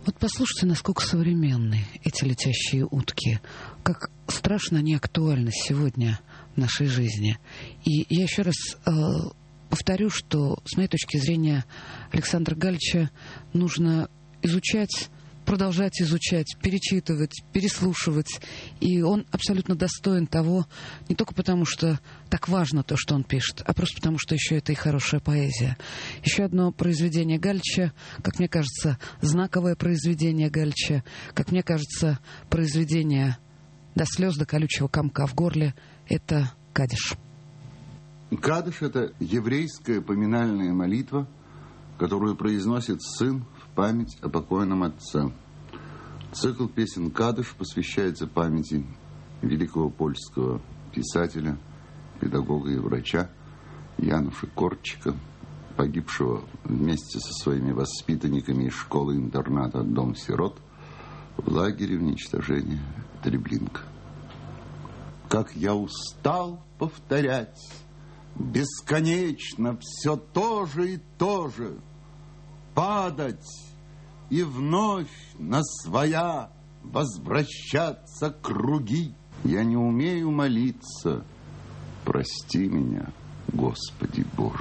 Вот послушайте, насколько современны эти летящие утки, как страшно они актуальны сегодня в нашей жизни. И я еще раз повторю, что, с моей точки зрения, Александра Галича нужно изучать, продолжать изучать, перечитывать, переслушивать. И он абсолютно достоин того, не только потому, что так важно то, что он пишет, а просто потому, что еще это и хорошая поэзия. Еще одно произведение Галича, как мне кажется, знаковое произведение Галича, как мне кажется, произведение до слез, до колючего комка в горле, это «Кадиш». Кадиш — это еврейская поминальная молитва, которую произносит сын в память о покойном отце. Цикл песен «Кадиш» посвящается памяти великого польского писателя, педагога и врача Януша Корчика, погибшего вместе со своими воспитанниками из школы-интерната «Дом сирот» в лагере уничтожения Треблинка. Как я устал повторять бесконечно все то же и то же, падать и вновь на своя возвращаться круги. Я не умею молиться, прости меня, Господи Боже.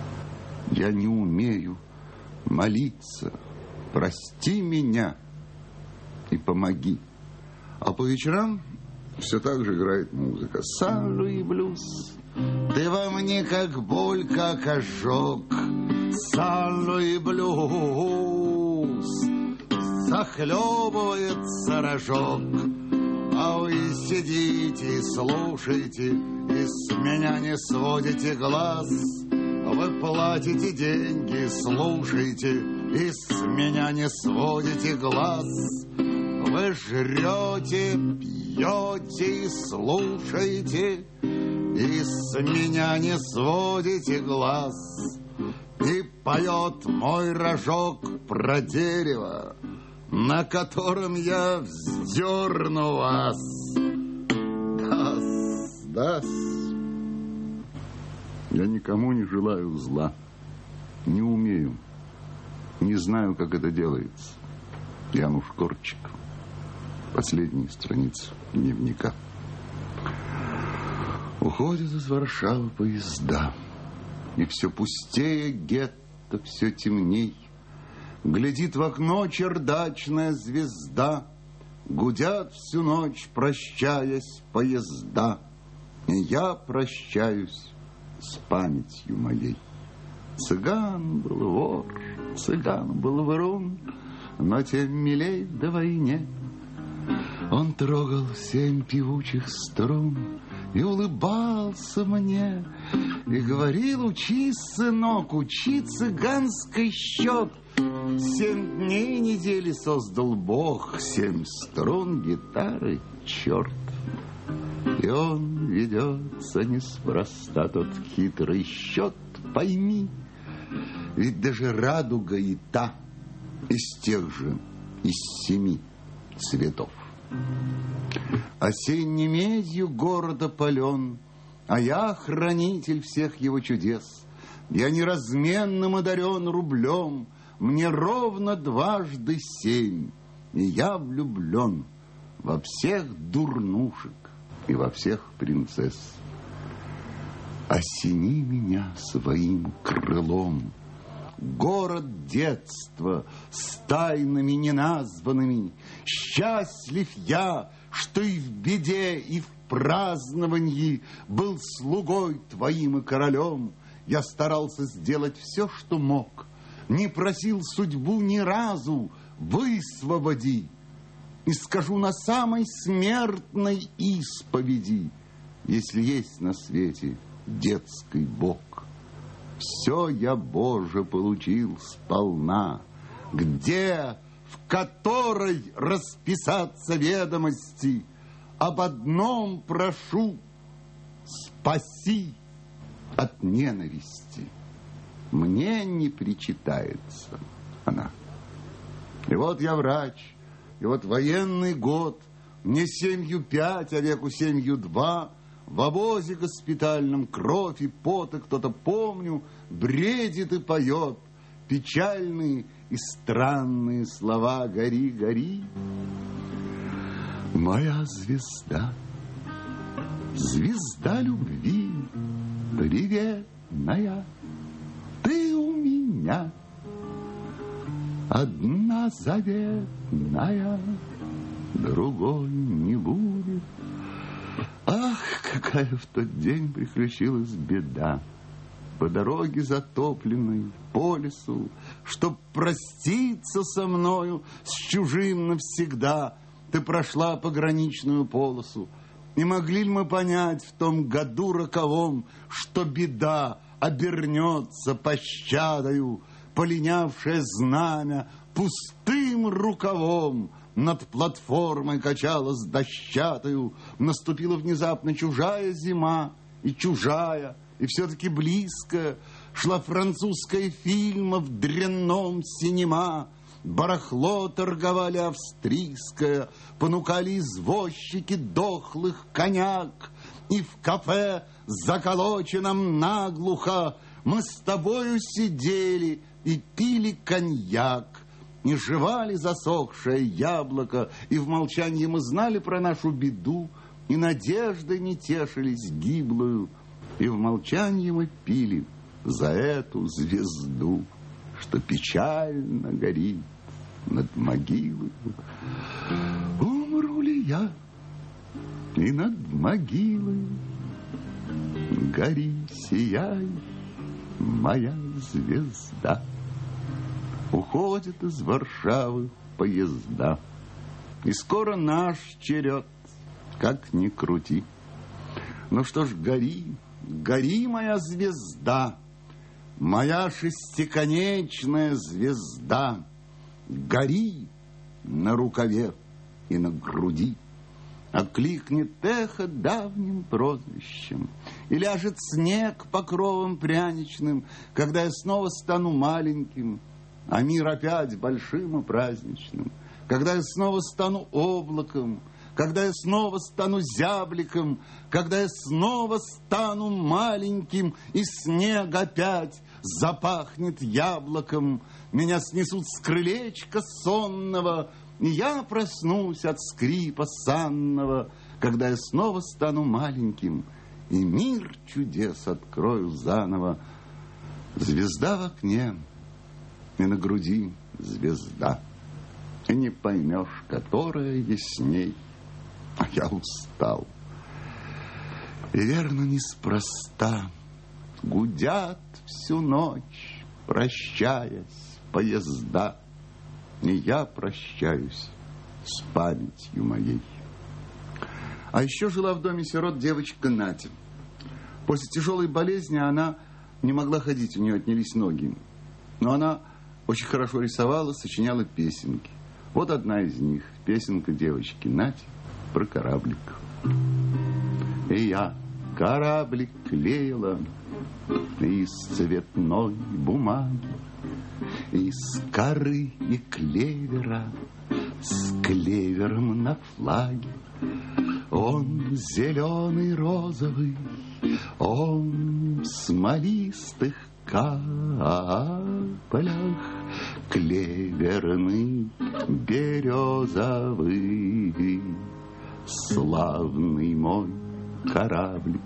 Я не умею молиться, прости меня и помоги. А по вечерам все так же играет музыка. Салли и блюз. Ты во мне как боль, как ожог. Салли и блюз. Захлебывается рожок. А вы сидите и слушаете, и с меня не сводите глаз. Вы платите деньги, слушайте, и с меня не сводите глаз. Вы жрете, пьете и слушаете, и с меня не сводите глаз. И поет мой рожок про дерево, на котором я вздерну вас. Дас. Я никому не желаю зла, не умею, не знаю, как это делается. Януш Корчик. Последние страницы дневника. Уходят из Варшавы поезда, и все пустее гетто, все темней. Глядит в окно чердачная звезда, гудят всю ночь, прощаясь, поезда. И я прощаюсь с памятью моей. Цыган был вор, цыган был врун, но тем милей до войне. Он трогал 7 певучих струн и улыбался мне, и говорил: учи, сынок, учи цыганский счет. 7 дней недели создал Бог, 7 струн гитары черт. И он ведется неспроста тот хитрый счет, пойми. Ведь даже радуга и та из тех же, из 7 цветов. Осенней медью город опален, а я хранитель всех его чудес. Я неразменным одарен рублем, мне ровно 2 × 7, и я влюблен во всех дурнушек и во всех принцесс. Осени меня своим крылом, город детства с тайнами неназванными. Счастлив я, что и в беде, и в праздновании был слугой твоим и королем. Я старался сделать все, что мог, не просил судьбу ни разу: высвободи. И скажу на самой смертной исповеди: если есть на свете детский Бог, все я, Боже, получил сполна. Где, в которой расписаться ведомости, об одном прошу: спаси от ненависти. Мне не причитается она. И вот я врач, и вот военный год, мне 7,5, а веку 7,2. В обозе госпитальном кровь и пот, и кто-то, помню, бредит и поет печальные и странные слова «Гори, гори». Моя звезда, звезда любви, приветная, ты у меня одна заветная, другой не будет. Ах, какая в тот день приключилась беда! По дороге затопленной, по лесу, чтоб проститься со мною, с чужим навсегда, ты прошла пограничную полосу. Не могли ли мы понять в том году роковом, что беда обернется пощадою, полинявшее знамя пустым рукавом над платформой качалась дощатою, наступила внезапно чужая зима, и чужая, и все-таки близкая, шла французская фильма в дрянном синема, барахло торговали австрийское, понукали извозчики дохлых коняк, и в кафе, заколоченном наглухо, мы с тобою сидели и пили коньяк, и жевали засохшее яблоко, и в молчании мы знали про нашу беду, и надеждой не тешились гиблую, и в молчании мы пили за эту звезду, что печально горит над могилой. Умру ли я, и над могилой гори, сияй, моя звезда. Уходят из Варшавы поезда, и скоро наш черед, как ни крути. Ну что ж, гори, гори, моя звезда, моя шестиконечная звезда, гори на рукаве и на груди. Окликнет эхо давним прозвищем, и ляжет снег покровом пряничным, когда я снова стану маленьким, а мир опять большим и праздничным, когда я снова стану облаком, когда я снова стану зябликом, когда я снова стану маленьким, и снег опять запахнет яблоком, меня снесут с крылечка сонного, и я проснусь от скрипа санного, когда я снова стану маленьким, и мир чудес открою заново. Звезда в окне, и на груди звезда, и не поймешь, которая ясней. А я устал, и верно неспроста гудят всю ночь, прощаясь, поезда, и я прощаюсь с памятью моей. А еще жила в доме сирот девочка Натя. После тяжелой болезни она не могла ходить, у нее отнялись ноги. Но она очень хорошо рисовала, сочиняла песенки. Вот одна из них, песенка девочки Нати про кораблик. И я кораблик клеила из цветной бумаги, из коры и клевера, с клевером на флаге. Он зеленый, розовый, он в смолистых каплях, клеверный, березовый, славный мой кораблик,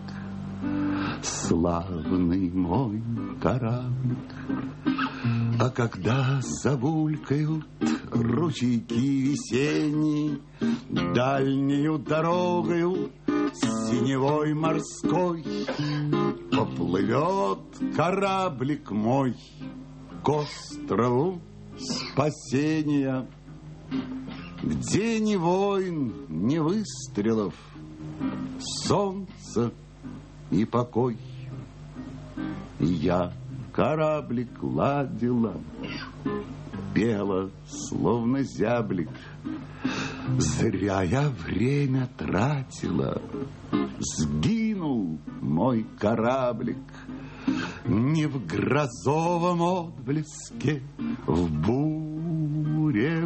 славный мой кораблик. А когда забулькают ручейки весенние, дальнею дорогою синевой морской поплывет кораблик мой к острову спасения, где ни войн, ни выстрелов, солнце и покой. И я кораблик ладила, пела, словно зяблик. Зря я время тратила, сгинул мой кораблик. Не в грозовом отблеске, в буре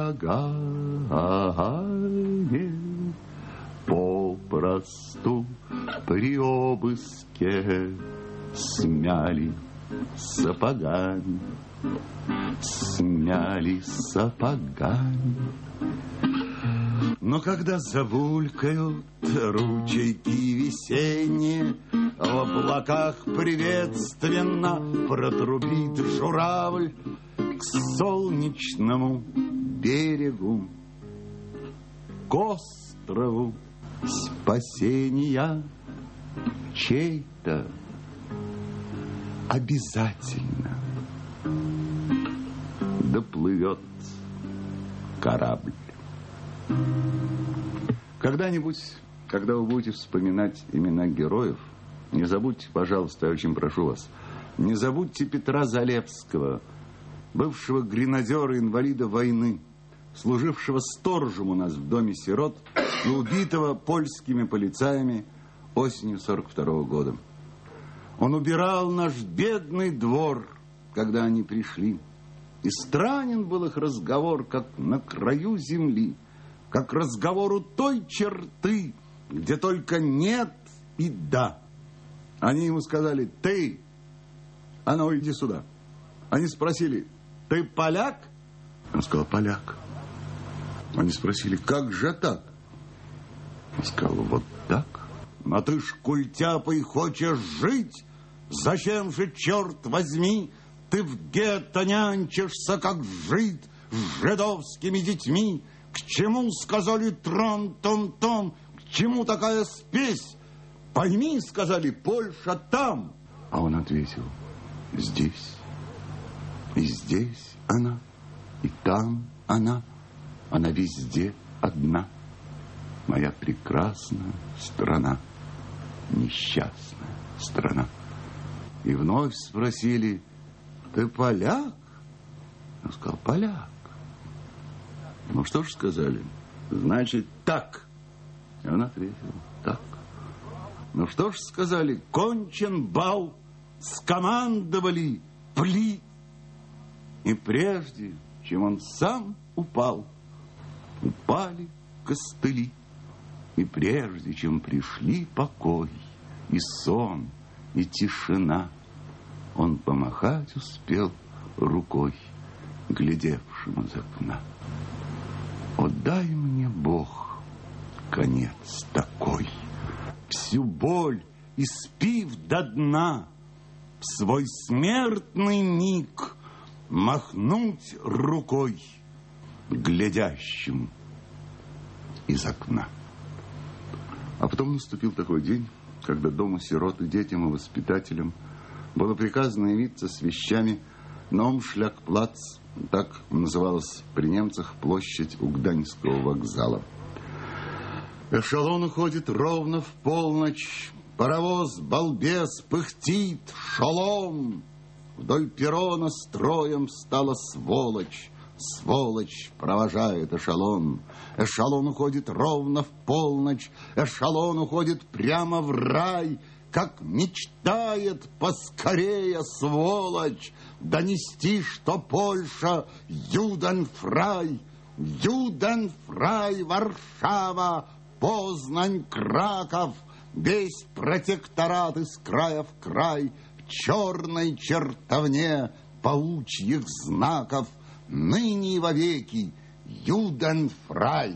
урагане, попросту при обыске смяли сапогами. смяли сапогами. Но когда забулькают ручейки весенние, в облаках приветственно протрубит журавль к солнечному берегу, к острову спасения чей-то обязательно доплывет корабль. Когда-нибудь, когда вы будете вспоминать имена героев, не забудьте, пожалуйста, я очень прошу вас, не забудьте Петра Залепского, бывшего гренадера-инвалида войны, служившего сторожем у нас в доме сирот и убитого польскими полицаями осенью 42-го года. Он убирал наш бедный двор, когда они пришли. И странен был их разговор, как на краю земли, как разговор у той черты, где только нет и да. Они ему сказали: ты, а ну иди сюда. Они спросили: ты поляк? Он сказал: поляк. Они спросили: как же так? Он сказал: вот так. А ты ж культяпой хочешь жить? Зачем же, черт возьми, ты в гетто нянчишься, как жид, с жидовскими детьми? К чему, сказали, тром-том-том, к чему такая спесь? Пойми, сказали, Польша там. А он ответил: здесь. И здесь она, и там она везде одна. Моя прекрасная страна, несчастная страна. И вновь спросили: ты поляк? Он сказал: поляк. Ну что ж сказали? Значит, так. И он ответил: так. Ну что ж сказали? Кончен бал, скомандовали пли. И прежде, чем он сам упал, упали костыли. И прежде, чем пришли покой и сон, и тишина, он помахать успел рукой, глядевшим из окна. О, дай мне, Бог, конец такой, всю боль испив до дна, в свой смертный миг махнуть рукой, глядящим из окна. А потом наступил такой день, когда дома сирот и детям и воспитателям было приказано явиться с вещами на Умшляк-плац, так называлась при немцах площадь у Гданьского вокзала. Эшелон уходит ровно в полночь, паровоз, балбес, пыхтит, шолом. Вдоль перрона строем стала сволочь, сволочь провожает эшелон. Эшелон уходит ровно в полночь, эшелон уходит прямо в рай, как мечтает поскорее, сволочь, донести, что Польша Юденфрай, Юденфрай, Варшава, Познань, Краков, весь протекторат из края в край в черной чертовне паучьих знаков, ныне и вовеки Юденфрай.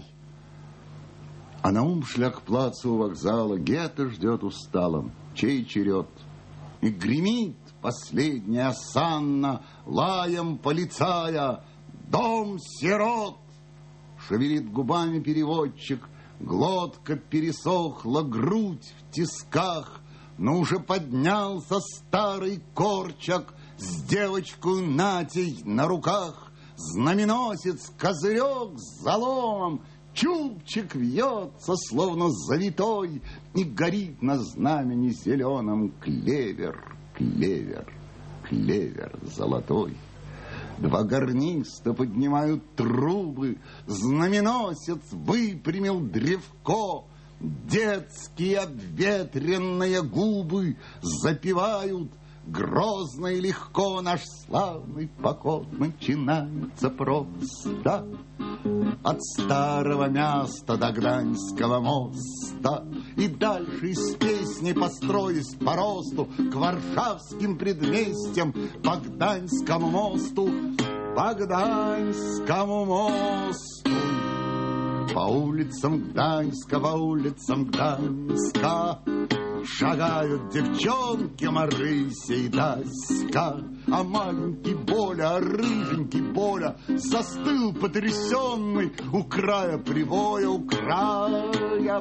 А на Умшляк-плацу у вокзала Гетте ждет устало, чей черед. И гремит последняя осанна лаем полицая: дом сирот! Шевелит губами переводчик, глотка пересохла, грудь в тисках, но уже поднялся старый корчак с девочкой Натей на руках. Знаменосец, козырек с заломом, чубчик вьется, словно завитой, и горит на знамени зеленом клевер, клевер, клевер золотой. Два гарниста поднимают трубы, знаменосец выпрямил древко, детские обветренные губы запевают грозно и легко наш славный поход начинается просто. От старого места до Гданьского моста, и дальше из песни, построясь по росту, к варшавским предместьям, по Гданьскому мосту, по Гданьскому мосту. По улицам Гданьска, по улицам Гданьска шагают девчонки Марыся и Даська. А маленький Боля, а рыженький Боля застыл потрясенный у края прибоя, у края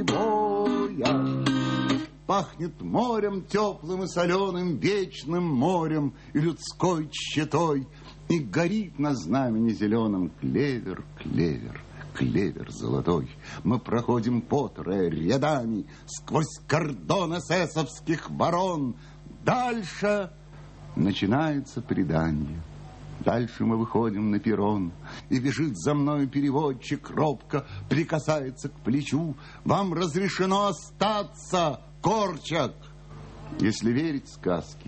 прибоя. Пахнет морем теплым и соленым, вечным морем и людской тщетой. И горит на знамени зеленом клевер, клевер, клевер золотой. Мы проходим потрое рядами сквозь кордон эсэсовских барон. Дальше начинается предание. Дальше мы выходим на перрон, и бежит за мною переводчик, робко прикасается к плечу. Вам разрешено остаться, Корчак. Если верить сказке,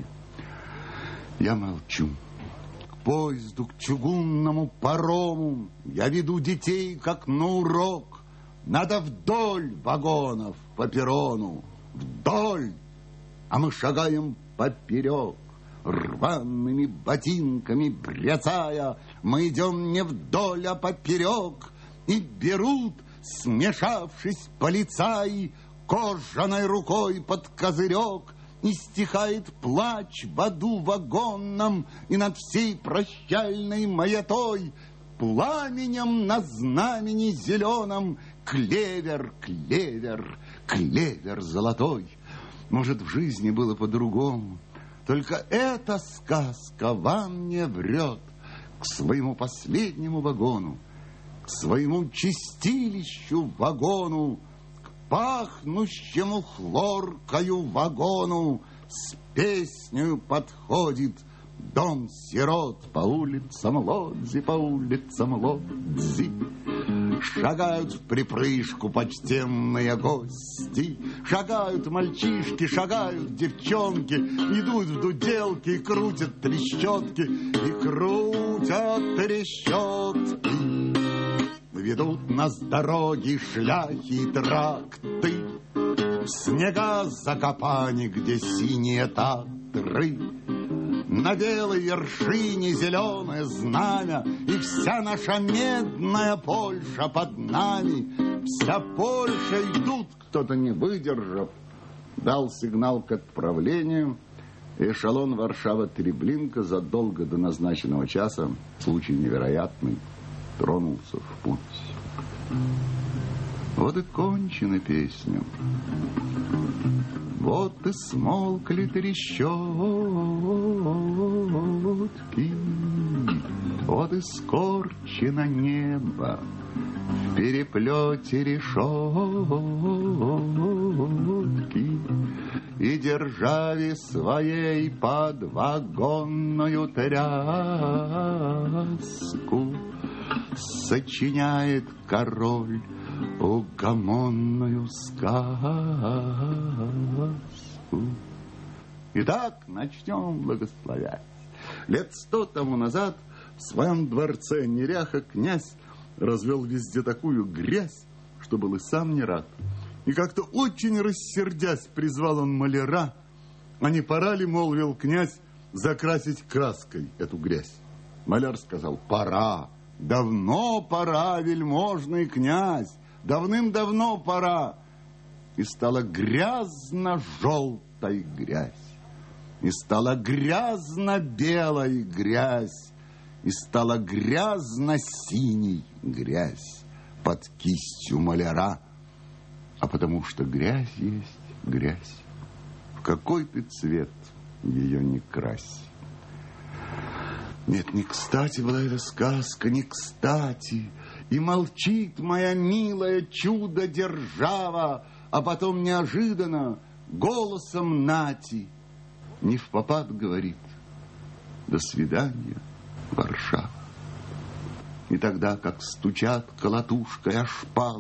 я молчу. К поезду, к чугунному парому я веду детей, как на урок. Надо вдоль вагонов по перрону, вдоль, а мы шагаем поперек. Рваными ботинками бряцая, мы идем не вдоль, а поперек. И берут, смешавшись, полицаи кожаной рукой под козырек. И стихает плач в аду вагонном, и над всей прощальной маятой пламенем на знамени зеленом клевер, клевер, клевер золотой. Может, в жизни было по-другому, только эта сказка вам не врет. К своему последнему вагону, к своему чистилищу вагону, к пахнущему хлоркою вагону с песнею подходит дом сирот. По улицам Лодзи, по улицам Лодзи шагают в припрыжку почтенные гости. Шагают мальчишки, шагают девчонки, идут в дуделки и крутят трещотки, и крутят трещотки. Ведут нас дороги, шляхи и тракты, в снега Закопани, где синие Татры. На белой вершине зеленое знамя, и вся наша медная Польша под нами. Вся Польша идут, кто-то не выдержав, дал сигнал к отправлению. Эшелон Варшава-Треблинка задолго до назначенного часа, случай невероятный, тронулся в путь. Вот и кончена песня. Вот и смолкли трещотки, вот и скорчено небо в переплете решетки, и державе своей под вагонную тряску сочиняет король угомонную сказку. Итак, начнем благословять. Лет 100 тому назад в своем дворце неряха князь развел везде такую грязь, что был и сам не рад. И как-то очень рассердясь призвал он маляра. А не пора ли, молвил князь, закрасить краской эту грязь? Маляр сказал: пора, давно пора, вельможный князь, давным-давно пора. И стала грязно-желтой грязь, и стала грязно-белой грязь, и стала грязно-синей грязь под кистью маляра. А потому что грязь есть грязь, в какой ты цвет ее не крась. Нет, не кстати была эта сказка, не кстати. И молчит моя милая чудо-держава, а потом неожиданно голосом Нати невпопад говорит: до свидания, Варшава. И тогда, как стучат колотушкой о шпалу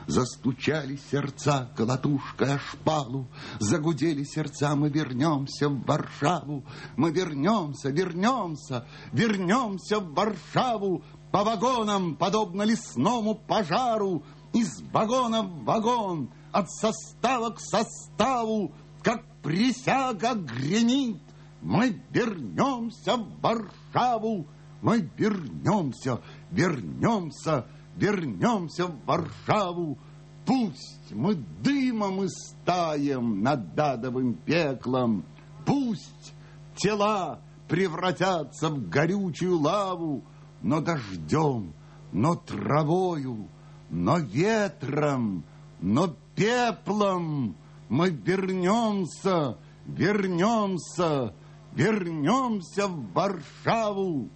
Застучали сердца колотушкой о шпалу, загудели сердца, мы вернемся в Варшаву. Мы вернемся, вернемся, вернемся в Варшаву, по вагонам, подобно лесному пожару, из вагона в вагон, от состава к составу, как присяга гремит. Мы вернемся в Варшаву, мы вернемся, вернемся, вернемся в Варшаву. Пусть мы дымом истаем над адовым пеклом, пусть тела превратятся в горючую лаву, но дождем, но травою, но ветром, но пеплом мы вернемся, вернемся, вернемся в Варшаву.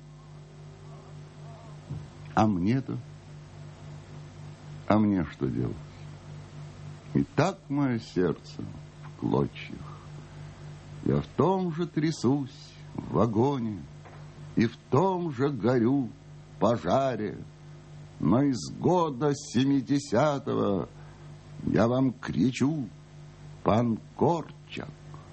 А мне-то? А мне что делать? И так мое сердце в клочьях. Я в том же трясусь в вагоне, и в том же горю в пожаре. Но из года 70-го я вам кричу: пан Корчак,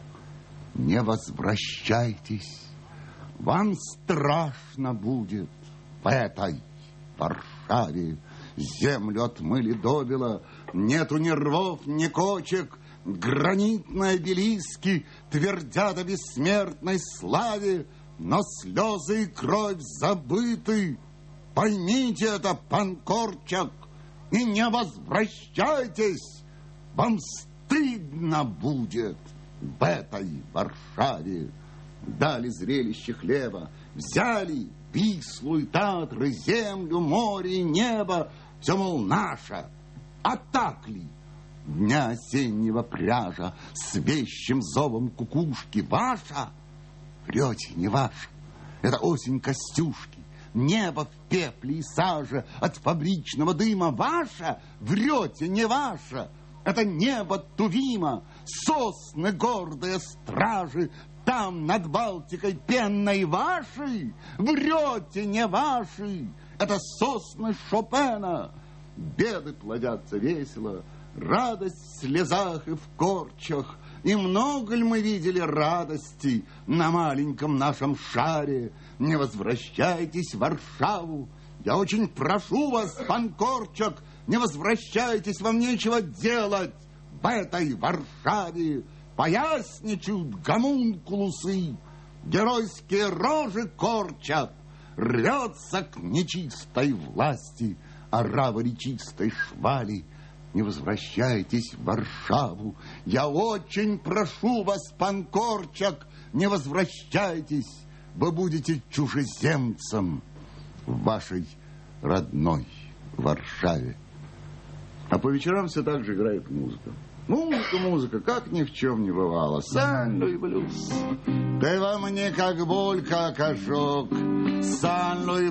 не возвращайтесь. Вам страшно будет в этой Варшаве. Землю отмыли добело, нету ни рвов, ни кочек. Гранитные обелиски твердят о бессмертной славе, но слезы и кровь забыты. Поймите это, пан Корчак, и не возвращайтесь. Вам стыдно будет в этой Варшаве. Дали зрелище хлеба, взяли Вислу и Татры, землю, море и небо. Все, мол, наше. А так ли? Дня осеннего пряжа с вещим зовом кукушки ваша? Врете, не ваша. Это осень Костюшки. Небо в пепле и саже от фабричного дыма ваша? Врете, не ваша. Это небо Тувима, сосны гордые стражи, там над Балтикой пенной ваши? Врете, не ваши. Это сосны Шопена. Беды плодятся весело, радость в слезах и в корчах. И много ли мы видели радости на маленьком нашем шаре? Не возвращайтесь в Варшаву. Я очень прошу вас, пан Корчак, не возвращайтесь, вам нечего делать в этой Варшаве. Поясничают гомункулусы, геройские рожи корчат, рвется к нечистой власти орава речистой швали. Не возвращайтесь в Варшаву. Я очень прошу вас, пан Корчак, не возвращайтесь. Вы будете чужеземцем в вашей родной Варшаве. А по вечерам все так же играет музыка. Музыка, как ни в чем не бывало. Сан-Луи блюз. Ты во мне как боль, как ожог. Сан-Луи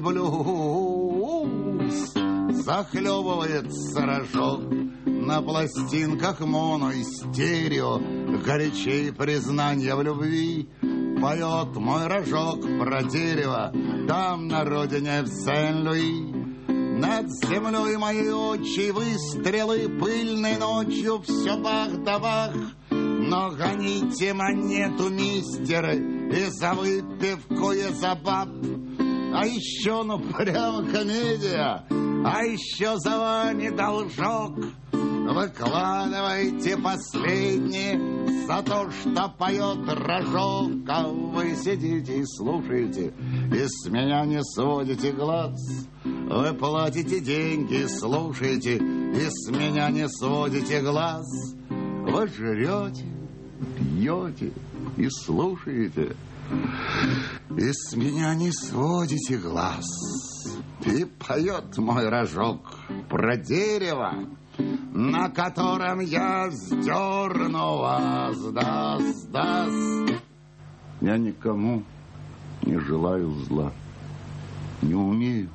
блюз. Захлебывается рожок. На пластинках моно и стерео горячей признания в любви. Поет мой рожок про дерево там на родине в Сен-Луи. Над землей мои очи выстрелы пыльной ночью все бах да бах. Но гоните монету, мистеры, и за выпивку, и за баб. А еще, ну прямо комедия, а еще за вами должок. Выкладывайте последнее за то, что поет рожок. А вы сидите и слушаете, и с меня не сводите глаз. Вы платите деньги, слушаете, и с меня не сводите глаз. Вы жрете, пьете и слушаете, и с меня не сводите глаз. И поет мой рожок про дерево, на котором я вздерну вас. Да. Я никому не желаю зла, не умею,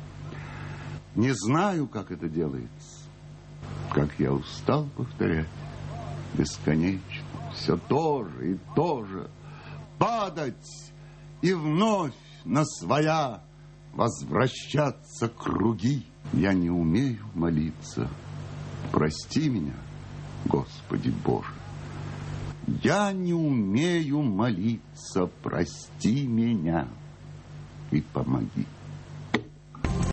не знаю, как это делается. Как я устал повторять бесконечно все то же и то же, падать и вновь на своя возвращаться круги. Я не умею молиться Прости меня, Господи Боже. Я не умею молиться, прости меня и помоги.